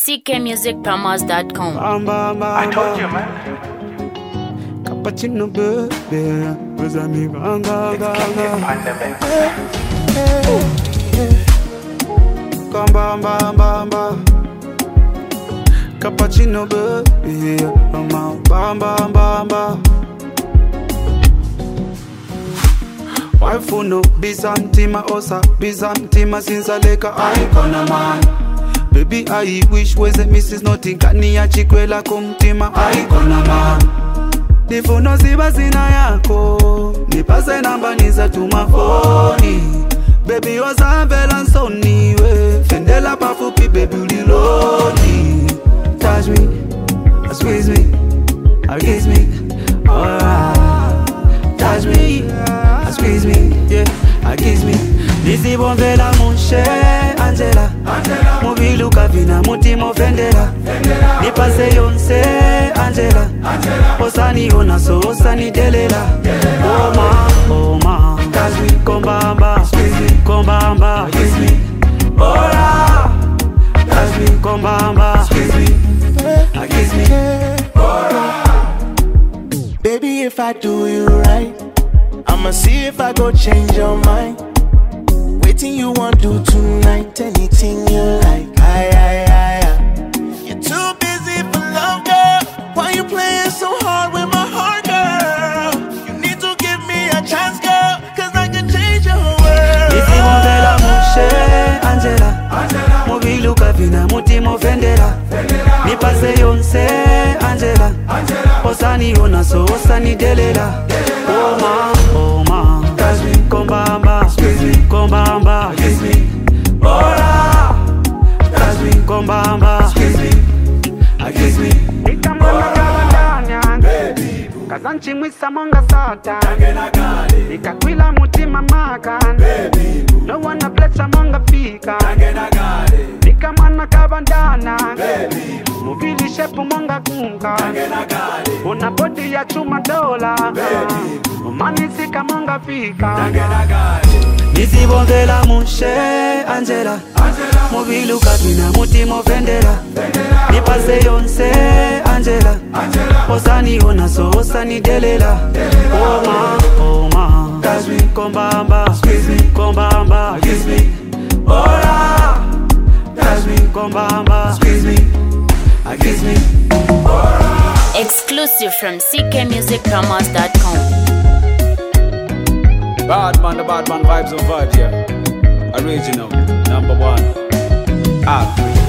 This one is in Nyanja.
ckmusicpromos.com. I told you, man. Cappuccino baby, was a me ganga Come bamba. Cappuccino baby, bamba. Wife no Byzantima osa Byzantima sinsaleka aikona man. Baby I wish weze Mrs. Notinkani ya chikwela kumtima aikona man. Nifuno ziba zina yako nipase namba niza tumafoni. Baby ozambela nsoni we fendela pafupi baby uliloni. Touch me, squeeze me, kiss me, alright. Touch me, squeeze me, yeah, kiss me. Nisibombela mushe Angela Mubiluka vina mutimo fendela Nipase yonse Angela Osani ona so osani delela Oh ma Touch me, kombamba Squeeze me, kombamba Kiss me, ora Touch me, kombamba Squeeze me, kiss me, ora. Baby, if I do you right I'ma see if I go change your mind. Waiting you want do tonight, anything you like. Aye. You're too busy for love, girl. Why you playing so hard with my heart, girl? You need to give me a chance, girl, cause I can change your world. Isi movela mushe Angela Mubiluka vina mutimo fendela Nipase yonse Angela Osani ona so osani delela Oh ma Touch me, kombamba Squeeze me, kombamba Kiss me, ora Touch me, kombamba Squeeze me, kiss me, ora. Baby Kazanchi mwisa monga sata Nikakwila mutima makan Baby No wanna flecha monga fika Nikamana kabandana Baby Muvili shepu monga kunga Una body ya chuma dola Baby Umanisika monga fika Nisibongela mushe Angela Mubiluka vina mutimo fendela Nipase yonse Angela Osani ona so osani delela Oh ma Touch me, kombamba Squeeze me, kombamba Kiss me, ora Touch me, kombamba Squeeze me, kiss me, ora. Exclusive from ckmusicpromos.com. Bad man, the bad man vibes on vibe, yeah. Original, #1.